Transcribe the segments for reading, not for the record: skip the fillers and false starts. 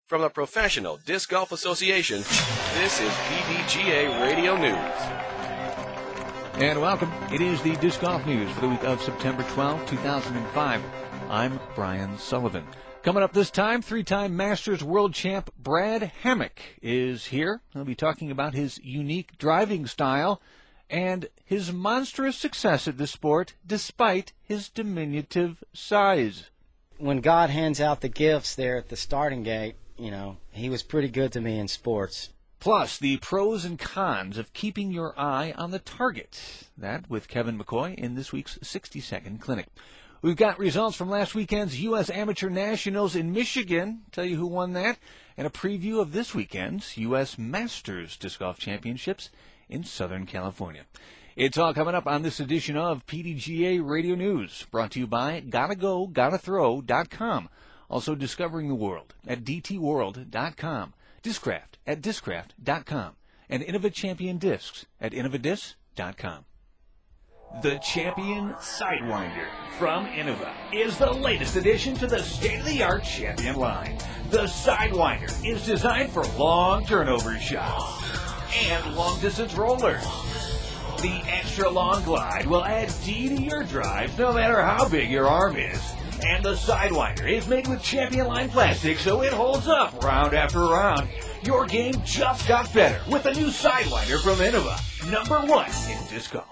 From the Professional Disc Golf Association, this is PDGA Radio News. And welcome. It is the Disc Golf News for the week of September 12, 2005. I'm Brian Sullivan. Coming up this time, three-time Masters World Champ Brad Hammock is here. He'll be talking about his unique driving style and his monstrous success at the sport despite his diminutive size. When God hands out the gifts there at the starting gate, you know, he was pretty good to me in sports. Plus, the pros and cons of keeping your eye on the target. That with Kevin McCoy in this week's 60-second clinic. We've got results from last weekend's U.S. Amateur Nationals in Michigan. Tell you who won that. And a preview of this weekend's U.S. Masters Disc Golf Championships in Southern California. It's all coming up on this edition of PDGA Radio News, brought to you by GottaGo.com. Also discovering the world at dtworld.com. Discraft at discraft.com. And Innova Champion Discs at innovadiscs.com. The Champion Sidewinder from Innova is the latest addition to the state-of-the-art Champion line. The Sidewinder is designed for long turnover shots and long-distance rollers. The extra long glide will add D to your drives no matter how big your arm is. And the Sidewinder is made with Champion line plastic, so it holds up round after round. Your game just got better with the new Sidewinder from Innova, #1 in disc golf.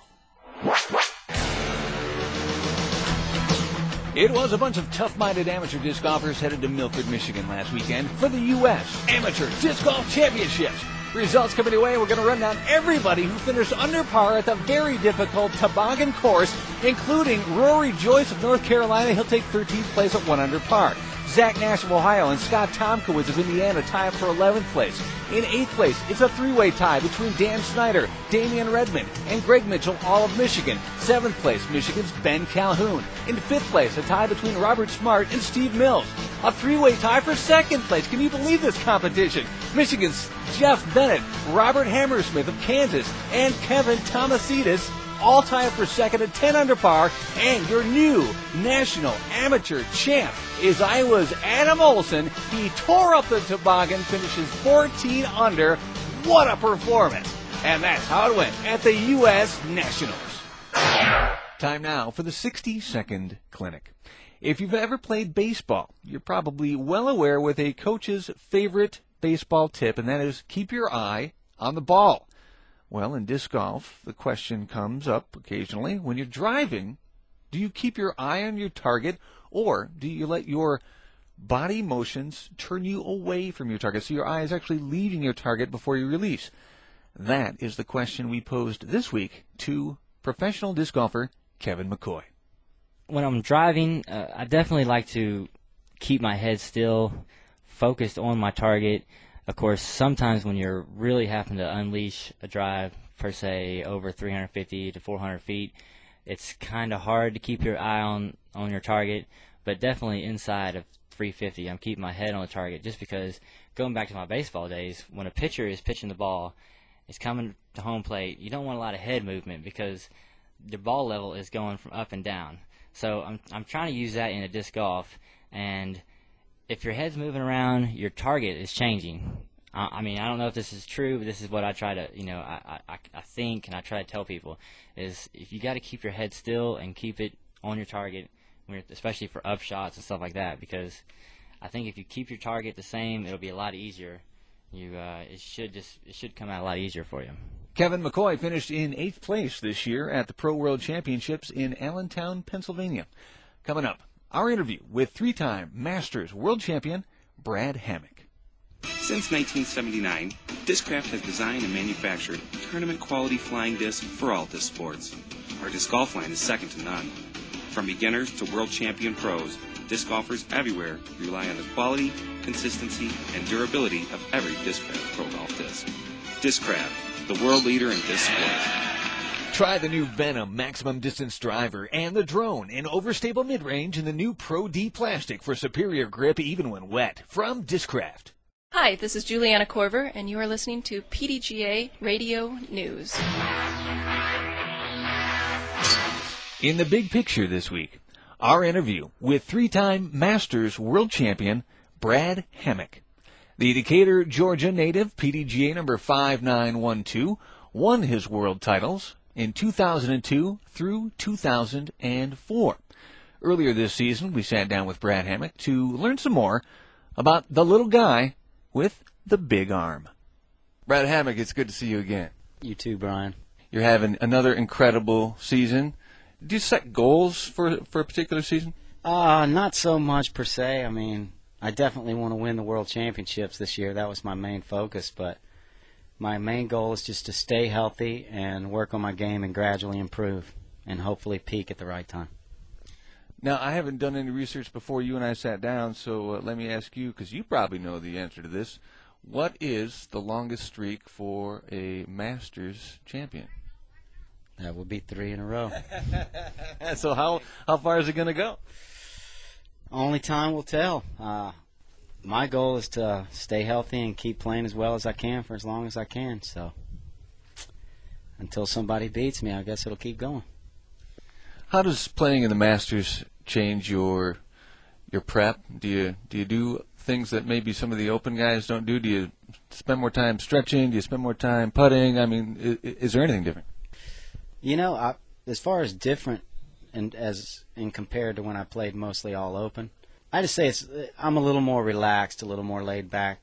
It was a bunch of tough-minded amateur disc golfers headed to Milford, Michigan last weekend for the U.S. Amateur Disc Golf Championships. Results coming your way. We're going to run down everybody who finished under par at the very difficult toboggan course, including Rory Joyce of North Carolina. He'll take 13th place at 1 under par. Zach Nash of Ohio and Scott Tomkowitz of Indiana tie up for 11th place. In 8th place, it's a three-way tie between Dan Snyder, Damian Redmond, and Greg Mitchell, all of Michigan. 7th place, Michigan's Ben Calhoun. In 5th place, a tie between Robert Smart and Steve Mills. A three-way tie for 2nd place. Can you believe this competition? Michigan's Jeff Bennett, Robert Hammersmith of Kansas, and Kevin Tomasidis all tie up for 2nd at 10 under par. And your new national amateur champ is Iowa's Adam Olson. He tore up the toboggan, finishes 14 under. What a performance. And that's how it went at the U.S. Nationals. Time now for the 60-second clinic. If you've ever played baseball, you're probably well aware with a coach's favorite baseball tip, and that is keep your eye on the ball. Well, in disc golf, the question comes up occasionally. When you're driving, do you keep your eye on your target, or do you let your body motions turn you away from your target so your eye is actually leaving your target before you release? That is the question we posed this week to professional disc golfer Kevin McCoy. When I'm driving, I definitely like to keep my head still, focused on my target. Of course, sometimes when you're really having to unleash a drive, per se, over 350 to 400 feet, it's kind of hard to keep your eye on your target. But definitely inside of 350, I'm keeping my head on the target, just because, going back to my baseball days, when a pitcher is pitching the ball, it's coming to home plate, you don't want a lot of head movement because the ball level is going from up and down. So I'm trying to use that in a disc golf, and if your head's moving around, your target is changing. I mean, I don't know if this is true, but this is what I try to, I think, and I try to tell people, is if you got to keep your head still and keep it on your target, especially for up shots and stuff like that, because I think if you keep your target the same, it'll be a lot easier. It should come out a lot easier for you. Kevin McCoy finished in 8th place this year at the Pro World Championships in Allentown, Pennsylvania. Coming up, our interview with three-time Masters World Champion Brad Hammock. Since 1979, Discraft has designed and manufactured tournament-quality flying discs for all disc sports. Our disc golf line is second to none. From beginners to world champion pros, disc golfers everywhere rely on the quality, consistency, and durability of every Discraft Pro Golf disc. Discraft, the world leader in disc sports. Try the new Venom Maximum Distance Driver and the Drone in overstable mid-range in the new Pro D plastic for superior grip even when wet from Discraft. Hi, this is Juliana Korver, and you are listening to PDGA Radio News. In the big picture this week, our interview with three-time Masters World Champion Brad Hammock. The Decatur, Georgia native, PDGA number 5912, won his world titles in 2002 through 2004. Earlier this season, we sat down with Brad Hammock to learn some more about the little guy with the big arm. Brad Hammock, it's good to see you again. You too, Brian. You're having another incredible season. Do you set goals for a particular season? Not so much per se. I mean, I definitely want to win the World Championships this year. That was my main focus, but my main goal is just to stay healthy and work on my game and gradually improve and hopefully peak at the right time. Now, I haven't done any research before you and I sat down, so let me ask you, because you probably know the answer to this. What is the longest streak for a Masters champion? That would be 3 in a row. So how far is it going to go? Only time will tell. My goal is to stay healthy and keep playing as well as I can for as long as I can. So until somebody beats me, I guess it'll keep going. How does playing in the Masters change your prep? Do you do things that maybe some of the Open guys don't do? Do you spend more time stretching? Do you spend more time putting? I mean, is there anything different? You know, as far as different and compared to when I played mostly all Open, I just say I'm a little more relaxed, a little more laid back.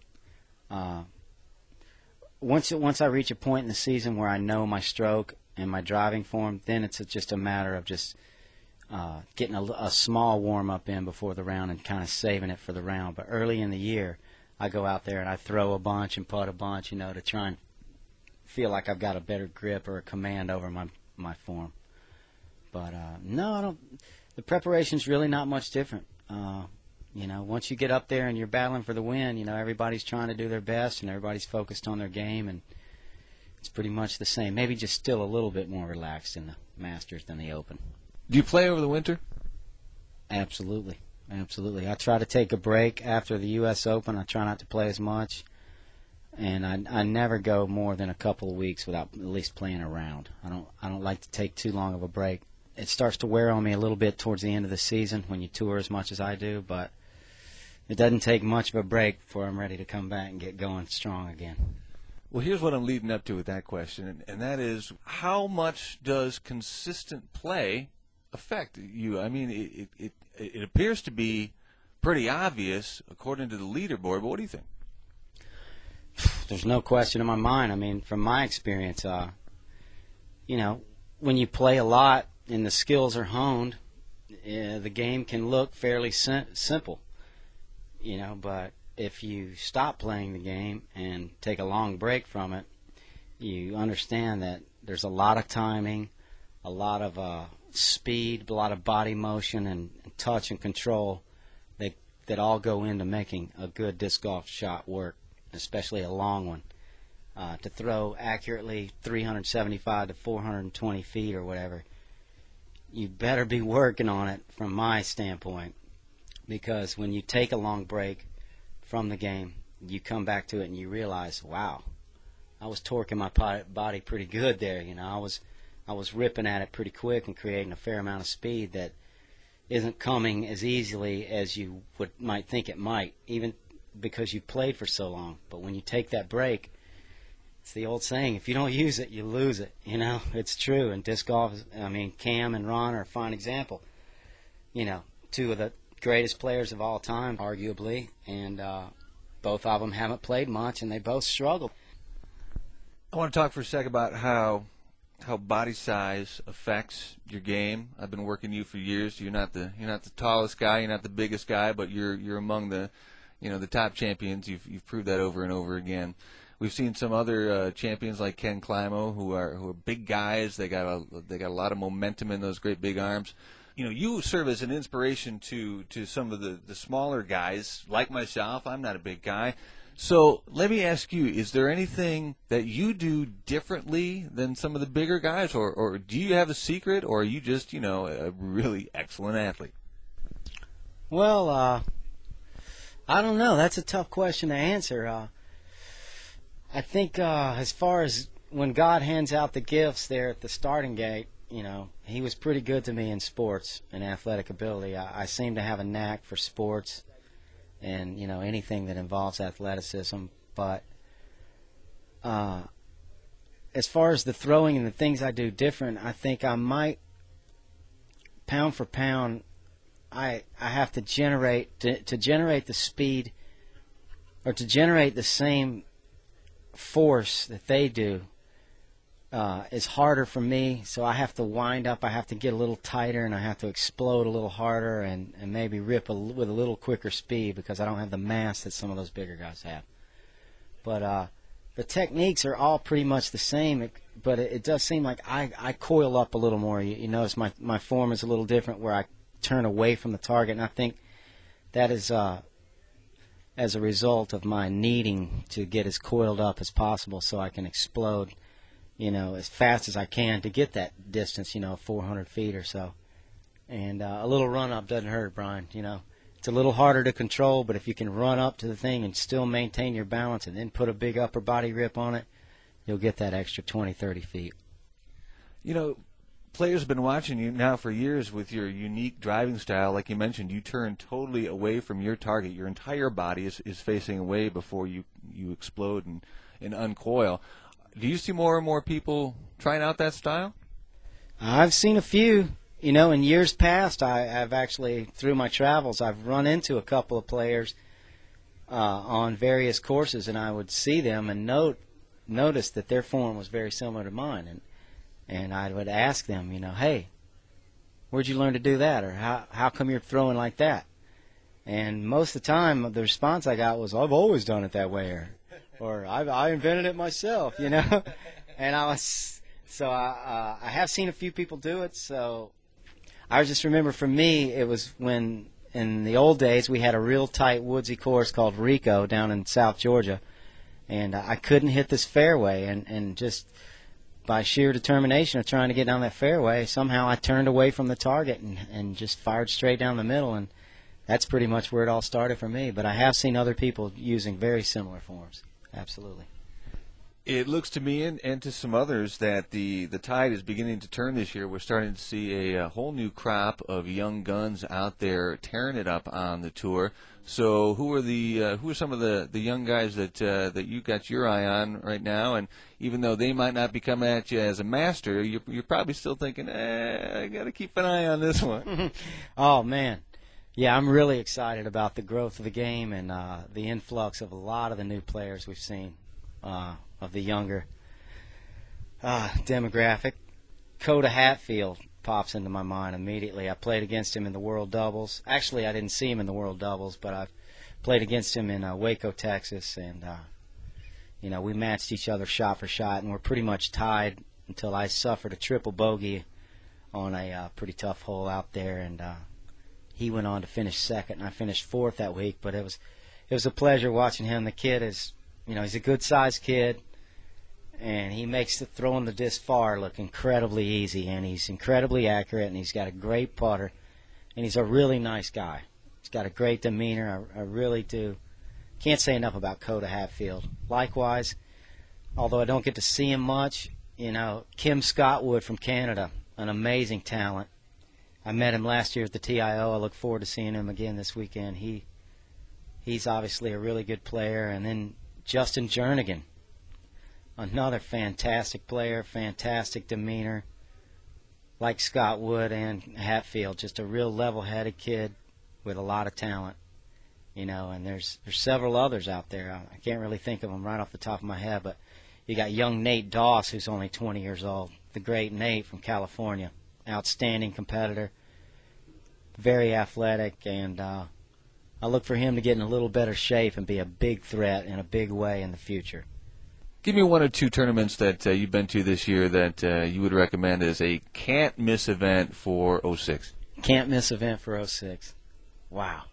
Once I reach a point in the season where I know my stroke and my driving form, then it's just a matter of just getting a small warm-up in before the round and kind of saving it for the round. But early in the year, I go out there and I throw a bunch and putt a bunch, to try and feel like I've got a better grip or a command over my form. But no, I don't. The preparation's really not much different. Once you get up there and you're battling for the win, everybody's trying to do their best and everybody's focused on their game, and it's pretty much the same. Maybe just still a little bit more relaxed in the Masters than the Open. Do you play over the winter? Absolutely. I try to take a break after the U.S. Open. I try not to play as much. And I never go more than a couple of weeks without at least playing a round. I don't like to take too long of a break. It starts to wear on me a little bit towards the end of the season when you tour as much as I do, but it doesn't take much of a break before I'm ready to come back and get going strong again. Well, here's what I'm leading up to with that question, and that is, how much does consistent play affect you? I mean, it appears to be pretty obvious according to the leaderboard, but what do you think? There's no question in my mind. I mean, from my experience, when you play a lot and the skills are honed, the game can look fairly simple, but if you stop playing the game and take a long break from it, you understand that there's a lot of timing, a lot of speed, a lot of body motion and touch and control that all go into making a good disc golf shot work, especially a long one. To throw accurately 375 to 420 feet or whatever, you better be working on it from my standpoint, because when you take a long break from the game, you come back to it and you realize, wow, I was torquing my body pretty good there. I was ripping at it pretty quick and creating a fair amount of speed that isn't coming as easily as you might think it might, even because you've played for so long. But when you take that break, it's the old saying, if you don't use it, you lose it. It's true. And disc golf, Cam and Ron are a fine example. Two of the greatest players of all time, arguably, and both of them haven't played much, and they both struggle. I want to talk for a second about how body size affects your game. I've been working you for years. You're not the tallest guy, you're not the biggest guy, but you're among the the top champions. You've proved that over and over again. We've seen some other champions like Ken Climo who are big guys. They got a lot of momentum in those great big arms. You serve as an inspiration to some of the smaller guys like myself. I'm not a big guy. So let me ask you, is there anything that you do differently than some of the bigger guys, or do you have a secret, or are you just, a really excellent athlete? Well, I don't know. That's a tough question to answer. I think as far as when God hands out the gifts there at the starting gate, He was pretty good to me in sports and athletic ability. I seem to have a knack for sports and anything that involves athleticism. But as far as the throwing and the things I do different, I think I might, pound for pound, I have to generate to generate the speed, or to generate the same force that they do is harder for me. So I have to wind up, I have to get a little tighter, and I have to explode a little harder, and maybe rip with a little quicker speed, because I don't have the mass that some of those bigger guys have. But the techniques are all pretty much the same, but it does seem like I coil up a little more. You notice my form is a little different, where I turn away from the target, and I think that is as a result of my needing to get as coiled up as possible so I can explode, as fast as I can to get that distance, 400 feet or so. And a little run-up doesn't hurt, Brian, It's a little harder to control, but if you can run up to the thing and still maintain your balance and then put a big upper body rip on it, you'll get that extra 20, 30 feet. Players have been watching you now for years with your unique driving style. Like you mentioned, you turn totally away from your target. Your entire body is facing away before you explode and uncoil. Do you see more and more people trying out that style? I've seen a few. In years past, I've actually, through my travels, I've run into a couple of players on various courses, and I would see them and notice that their form was very similar to mine. And I would ask them, hey, where'd you learn to do that? Or how come you're throwing like that? And most of the time, the response I got was, I've always done it that way, or I invented it myself, And I have seen a few people do it. So I just remember, for me, it was when, in the old days, we had a real tight woodsy course called Rico down in South Georgia, and I couldn't hit this fairway, and just by sheer determination of trying to get down that fairway, somehow I turned away from the target and just fired straight down the middle, and that's pretty much where it all started for me. But I have seen other people using very similar forms. Absolutely. It looks to me and to some others that the tide is beginning to turn this year. We're starting to see a whole new crop of young guns out there tearing it up on the tour. So who are some of the young guys that you got your eye on right now? And even though they might not be coming at you as a master, you're probably still thinking, I got to keep an eye on this one. Oh, man. Yeah, I'm really excited about the growth of the game and the influx of a lot of the new players we've seen, of the younger demographic. Coda Hatfield pops into my mind immediately. I played against him in the World Doubles. Actually, I didn't see him in the World Doubles, but I've played against him in Waco, Texas, and we matched each other shot for shot, and we're pretty much tied until I suffered a triple bogey on a pretty tough hole out there, and he went on to finish second, and I finished fourth that week. But it was a pleasure watching him. The kid is, he's a good-sized kid, and he makes throwing the disc far look incredibly easy, and he's incredibly accurate, and he's got a great putter, and he's a really nice guy. He's got a great demeanor. I really do. Can't say enough about Coda Hatfield. Likewise, although I don't get to see him much, Kim Scottwood from Canada, an amazing talent. I met him last year at the TIO. I look forward to seeing him again this weekend. He's obviously a really good player. And then Justin Jernigan, another fantastic player, fantastic demeanor, like Scott Wood and Hatfield, just a real level-headed kid with a lot of talent, and there's several others out there. I can't really think of them right off the top of my head, but you got young Nate Doss, who's only 20 years old, the great Nate from California, outstanding competitor, very athletic, and I look for him to get in a little better shape and be a big threat in a big way in the future. Give me one or two tournaments that you've been to this year that you would recommend as a can't-miss event for 06. Can't-miss event for 06. Wow.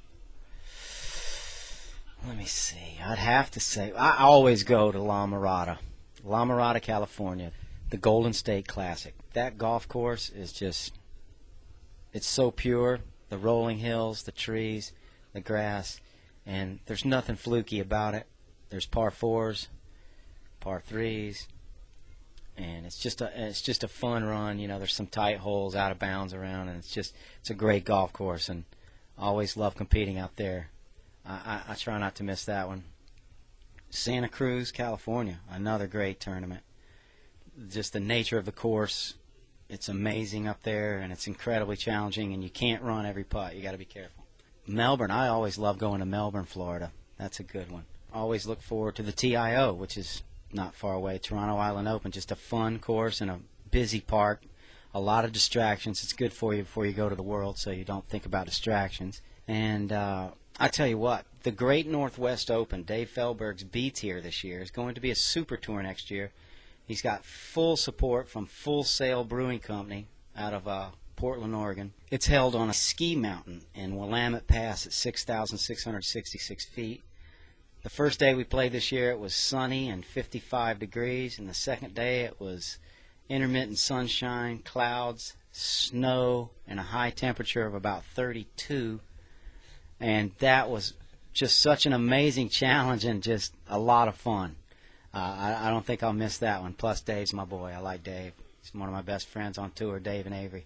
Let me see. I'd have to say, I always go to La Mirada, California, the Golden State Classic. That golf course is just, it's so pure. The rolling hills, the trees, the grass, and there's nothing fluky about it. There's par fours, par threes, and it's just a fun run. There's some tight holes out of bounds around, and it's a great golf course, and I always love competing out there. I try not to miss that one. Santa Cruz, California, another great tournament. Just the nature of the course, it's amazing up there, and it's incredibly challenging, and you can't run every putt. You got to be careful. Melbourne, I always love going to Melbourne, Florida. That's a good one. Always look forward to the TIO, which is not far away. Toronto Island Open, just a fun course and a busy park. A lot of distractions. It's good for you before you go to the World, so you don't think about distractions. And I tell you what, the Great Northwest Open, Dave Feldberg's Beats here this year, is going to be a super tour next year. He's got full support from Full Sail Brewing Company out of Portland, Oregon. It's held on a ski mountain in Willamette Pass at 6,666 feet. The first day we played this year, it was sunny and 55 degrees, and the second day it was intermittent sunshine, clouds, snow, and a high temperature of about 32. And that was just such an amazing challenge and just a lot of fun. I don't think I'll miss that one. Plus, Dave's my boy. I like Dave. He's one of my best friends on tour, Dave and Avery.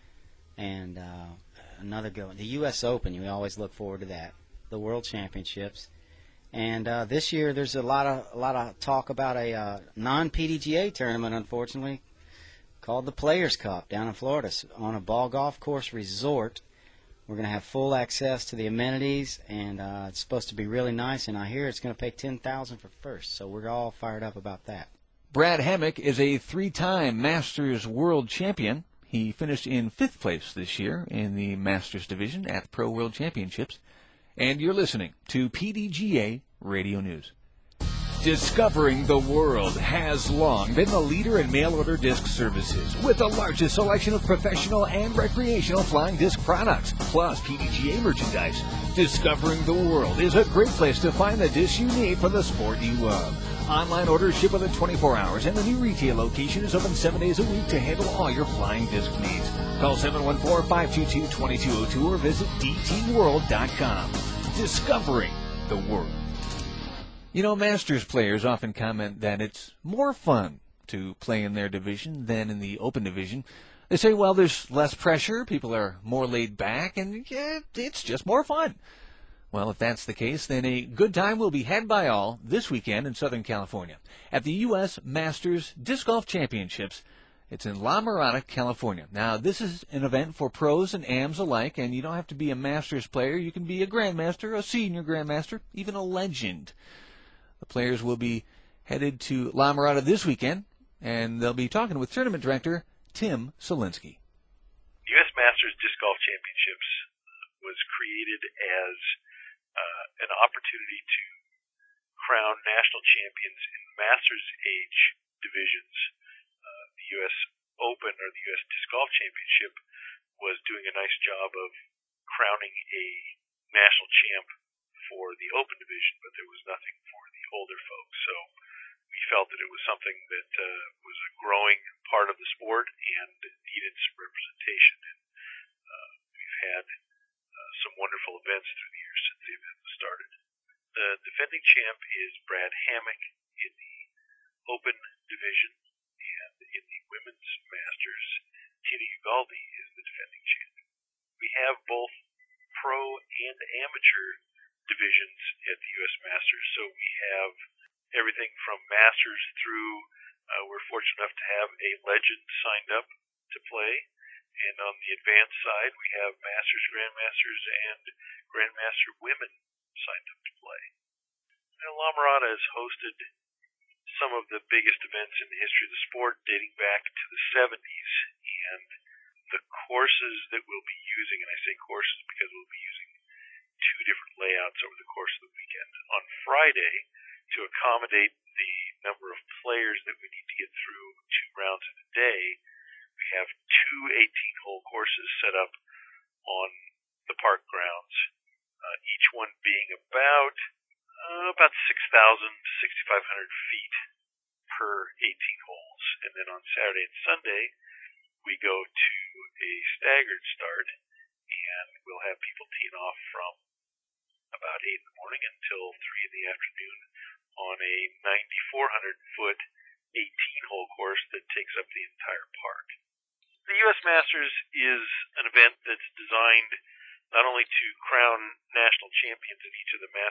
And another good one, the U.S. Open. You always look forward to that. The World Championships. And this year, there's a lot of talk about a non-PDGA tournament, unfortunately, called the Players Cup down in Florida on a ball golf course resort. We're going to have full access to the amenities, and it's supposed to be really nice. And I hear it's going to pay $10,000 for first, so we're all fired up about that. Brad Hammock is a 3-time Masters World Champion. He finished in 5th place this year in the Masters division at the Pro World Championships. And you're listening to PDGA Radio News. Discovering the World has long been the leader in mail-order disc services, with the largest selection of professional and recreational flying disc products, plus PDGA merchandise. Discovering the World is a great place to find the discs you need for the sport you love. Online orders ship within 24 hours, and the new retail location is open 7 days a week to handle all your flying disc needs. Call 714-522-2202 or visit dtworld.com. Discovering the World. You know, Masters players often comment that it's more fun to play in their division than in the Open division. They say, well, there's less pressure, people are more laid back, and yeah, it's just more fun. Well, if that's the case, then a good time will be had by all this weekend in Southern California at the U.S. Masters Disc Golf Championships. It's in La Mirada, California. Now, this is an event for pros and AMs alike, and you don't have to be a Masters player. You can be a Grandmaster, a Senior Grandmaster, even a Legend. The players will be headed to La Mirada this weekend, and they'll be talking with Tournament Director Tim Solinsky. The U.S. Masters Disc Golf Championships was created as an opportunity to crown national champions in Masters age divisions. The U.S. Open, or the U.S. Disc Golf Championship, was doing a nice job of crowning a national champ for the Open division, but there was nothing for the older folks. So we felt that it was something that was a growing part of the sport and needed some representation. And we've had some wonderful events through the years since the event was started. The defending champ is Brad Hammock in the Open division, and in the Women's Masters, Tina Ugalde is the defending champ. We have both pro and amateur divisions at the U.S. Masters, so we have everything from Masters through, we're fortunate enough to have a Legend signed up to play, and on the advanced side, we have Masters, Grandmasters, and Grandmaster women signed up to play. Now, La Mirada has hosted some of the biggest events in the history of the sport dating back to the 70s, and the courses that we'll be using, and I say courses because we'll be using 2 different layouts over the course of the weekend. On Friday, to accommodate the number of players that we need to get through 2 rounds in a day, we have 2 18-hole courses set up on the park grounds, each one being about 6,000 to 6,500 feet per 18 holes. And then on Saturday and Sunday, we go to a staggered start, and we'll have people teeing off from about 8 in the morning until 3 in the afternoon on a 9,400-foot 18-hole course that takes up the entire park. The U.S. Masters is an event that's designed not only to crown national champions in each of the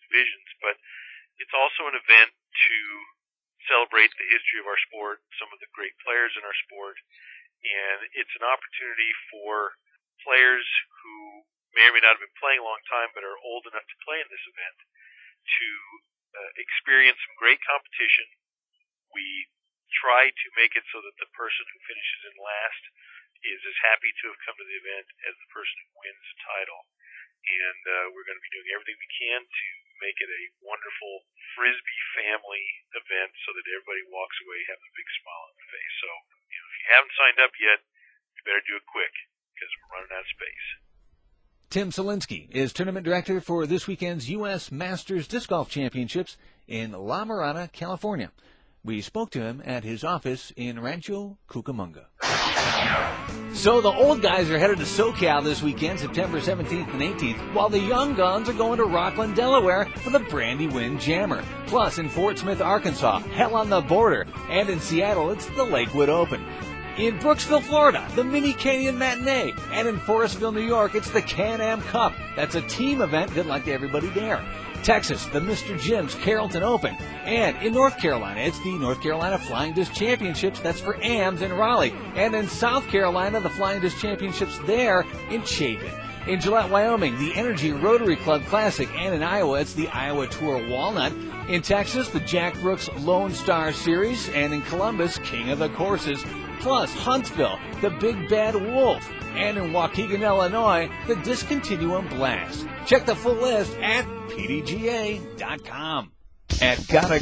divisions, but it's also an event to celebrate the history of our sport, some of the great players in our sport, and it's an opportunity for players who may or may not have been playing a long time but are old enough to play in this event to experience some great competition. We try to make it so that the person who finishes in last is as happy to have come to the event as the person who wins the title. And we're going to be doing everything we can to make it a wonderful Frisbee family event so that everybody walks away having a big smile on their face. So if you haven't signed up yet, you better do it quick because we're running out of space. Tim Selinsky is tournament director for this weekend's U.S. Masters Disc Golf Championships in La Mirada, California. We spoke to him at his office in Rancho Cucamonga. So the old guys are headed to SoCal this weekend, September 17th and 18th, while the young guns are going to Rockland, Delaware for the Brandywine Jammer. Plus, in Fort Smith, Arkansas, Hell on the Border, and in Seattle, it's the Lakewood Open. In Brooksville, Florida, the Mini Canyon Matinee. And in Forestville, New York, it's the Can-Am Cup. That's a team event. Good luck to everybody there. Texas, the Mr. Jim's Carrollton Open. And in North Carolina, it's the North Carolina Flying Disc Championships. That's for AMs in Raleigh. And in South Carolina, the Flying Disc Championships there in Chapin. In Gillette, Wyoming, the Energy Rotary Club Classic. And in Iowa, it's the Iowa Tour Walnut. In Texas, the Jack Brooks Lone Star Series. And in Columbus, King of the Courses. Plus, Huntsville, the Big Bad Wolf. And in Waukegan, Illinois, the Discontinuum Blast. Check the full list at pdga.com. At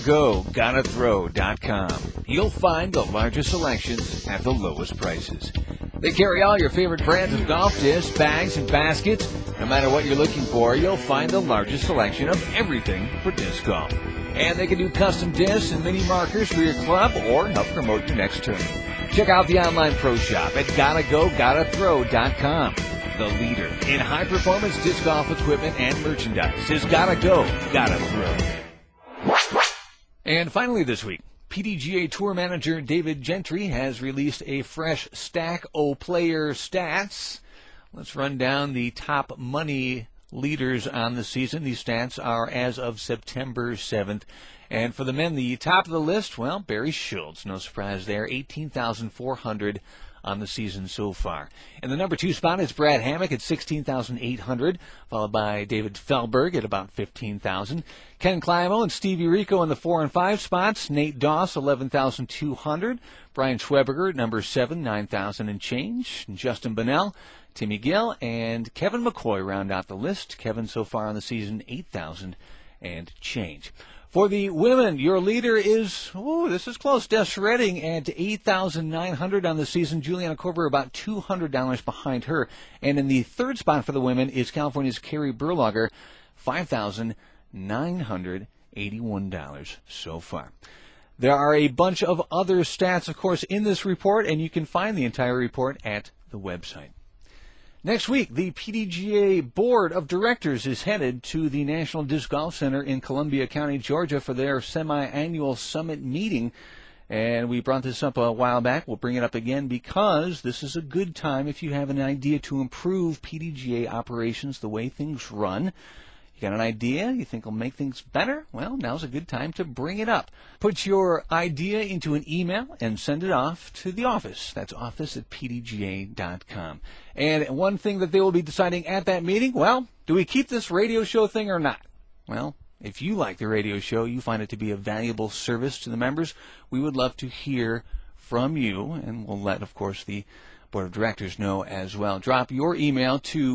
GottaGo.GottaThrow.com, you'll find the largest selections at the lowest prices. They carry all your favorite brands of golf discs, bags, and baskets. No matter what you're looking for, you'll find the largest selection of everything for disc golf. And they can do custom discs and mini markers for your club or help promote your next tournament. Check out the online pro shop at GottaGo.GottaThrow.com. The leader in high-performance disc golf equipment and merchandise is Gotta Go, Gotta Throw. And finally this week, PDGA Tour Manager David Gentry has released a fresh stack o' player stats. Let's run down the top money leaders on the season. These stats are as of September 7th. And for the men, the top of the list, well, Barry Schultz, no surprise there, $18,400 on the season so far. And the number 2 spot is Brad Hammock at $16,800, followed by David Fehlberg at about $15,000. Ken Climo and Stevie Rico in the 4 and 5 spots. Nate Doss, $11,200. Brian Schweberger at number 7, $9,000 and change. And Justin Bunnell, Timmy Gill, and Kevin McCoy round out the list. Kevin so far on the season, $8,000 and change. For the women, your leader is, this is close, Des Redding at $8,900 on the season. Juliana Korver about $200 behind her. And in the 3rd spot for the women is California's Carrie Berlager, $5,981 so far. There are a bunch of other stats, of course, in this report, and you can find the entire report at the website. Next week, the PDGA Board of Directors is headed to the National Disc Golf Center in Columbia County, Georgia for their semi-annual summit meeting. And we brought this up a while back. We'll bring it up again because this is a good time if you have an idea to improve PDGA operations, the way things run. You got an idea you think will make things better? Well, now's a good time to bring it up. Put your idea into an email and send it off to the office. That's office@pdga.com. And one thing that they will be deciding at that meeting, well, do we keep this radio show thing or not? Well, if you like the radio show, you find it to be a valuable service to the members, we would love to hear from you, and we'll let, of course, the Board of Directors know as well. Drop your email to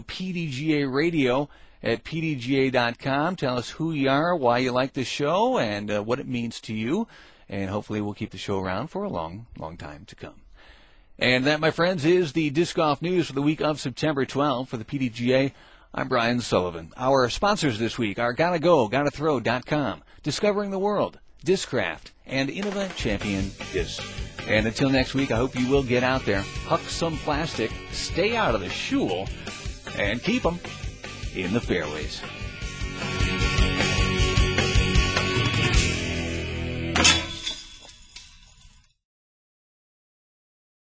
pdgaradio@pdga.com. Tell us who you are, why you like the show, and what it means to you. And hopefully we'll keep the show around for a long, long time to come. And that, my friends, is the Disc Golf News for the week of September 12th for the PDGA. I'm Brian Sullivan. Our sponsors this week are GottaGo.GottaThrow.com, Discovering the World, Discraft, and Innova Champion Disc. And until next week, I hope you will get out there, huck some plastic, stay out of the shul, and keep them in the fairways.